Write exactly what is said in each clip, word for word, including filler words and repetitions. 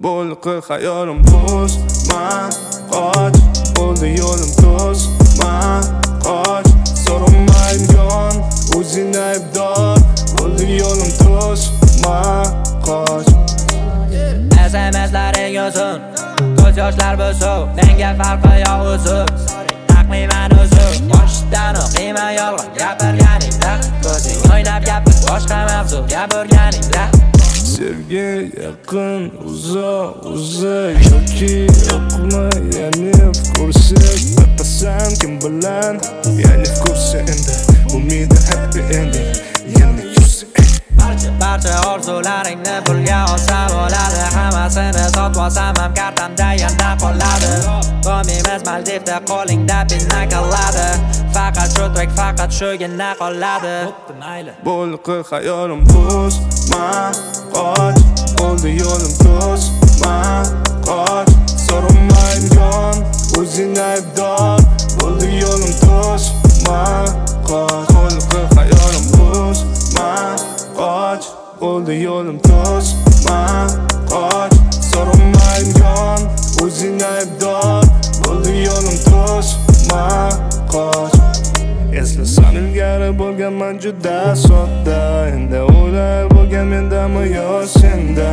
Bo'lqi xayolim buzma qoch, bo'ldi yo'lim to'sma qoch, so'ramaydigan o'zing aybdor, bo'ldi yo'lim to'sma qoch. S M S'laring uzun, ko'z yoshlar buzuq, menga farqi yo'q uzun. Taqmayman uzun, boshdan o'qiyman yolg'on gapirganingda, ko'zing o'ynab gapir boshqa mavzu gapirganingda. Sevgi yaqin, uzoq, uzak yoki yo'qmi, ya'ni ko'rsak battasam kim bilan, ya'ni ko'rsa endi umidi happy ending, ya'ni ko'rsa barcha orzularingni pulga olsa bo'ladi, hammasini sotib olsam ham kartamda yanda qoladi. Qo'mimiz Maldivda qo'lingda pinna qiladi, faqat shu tek faqat shugina qoladi. Bo'lqi xayolim buzma qoch, bo'ldi yo'lim to'sma qoch, so'ramaydigan o'zing aybdor, bo'ldi yo'lim to'sma qoch. Bo'lqi xayolim buzma qoch, bo'ldi yo'lim to'sma qoch, so'ramaydigan o'zing aybdor, bo'ldi yo'lim to'sma qoch. Eslasam ilgari bo'lganman juda sodda, endi o'ylab bo'lgan mendami yo senda.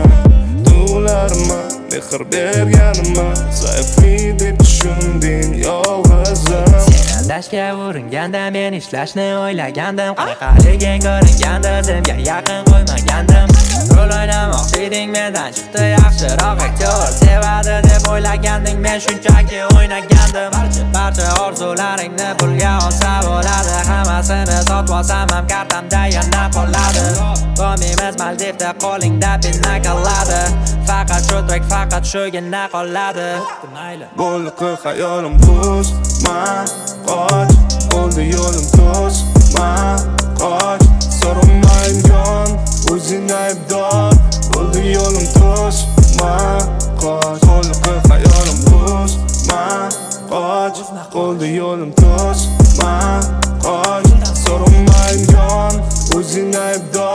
Tularma mehr berganimni, zaiflik deb tushunding yolg'izim. Sen aldashga uringanda, men ishlashni o'ylagandim, qanaqiliging ko'ringanda, senga yaqin qo'ymagandim. Rol o'ynamoqchi eding mendan chiqdi yaxshiroq aktyor, sevadi deb o'ylaganding, men shunchaki o'ynagandim. Barcha orzularingni pulga olsa bo'ladi, hammasini sotib olsam ham kartamda yana qoladi. Qo'mimiz Maldivda qo'lingda pinna qiladi, faqat shu tek faqat shugina qoladi. Bo'lqi xayolim buzma qoch, bo'ldi yo'lim to'sma qoch, so'ramaydigan o'zing aybdor, bo'ldi yo'lim to'sma qoch. Bo'lqi xayolim buzma qoch, bo'ldi yo'lim to'sma qoch, so'ramaydigan o'zing aybdor.